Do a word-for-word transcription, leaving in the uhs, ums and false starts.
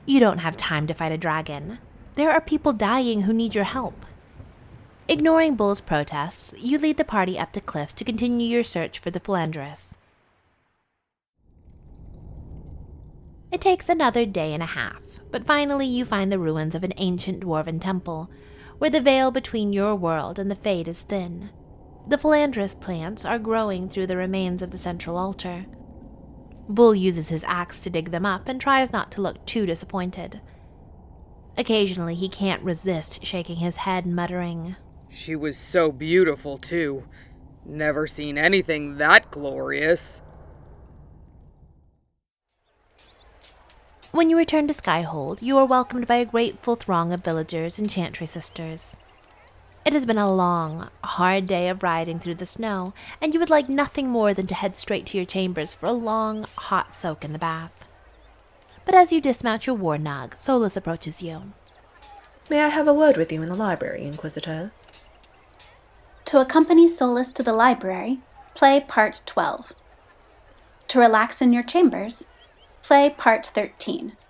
You don't have time to fight a dragon. There are people dying who need your help. Ignoring Bull's protests, you lead the party up the cliffs to continue your search for the Philandrous. It takes another day and a half, but finally you find the ruins of an ancient dwarven temple, where the veil between your world and the Fade is thin. The Philandrous plants are growing through the remains of the central altar. Bull uses his axe to dig them up and tries not to look too disappointed. Occasionally he can't resist shaking his head, muttering, "She was so beautiful, too. Never seen anything that glorious." When you return to Skyhold, you are welcomed by a grateful throng of villagers and chantry sisters. It has been a long, hard day of riding through the snow, and you would like nothing more than to head straight to your chambers for a long, hot soak in the bath. But as you dismount your warnog, Solus approaches you. "May I have a word with you in the library, Inquisitor?" To accompany Solus to the library, play Part twelve. To relax in your chambers, play Part thirteen.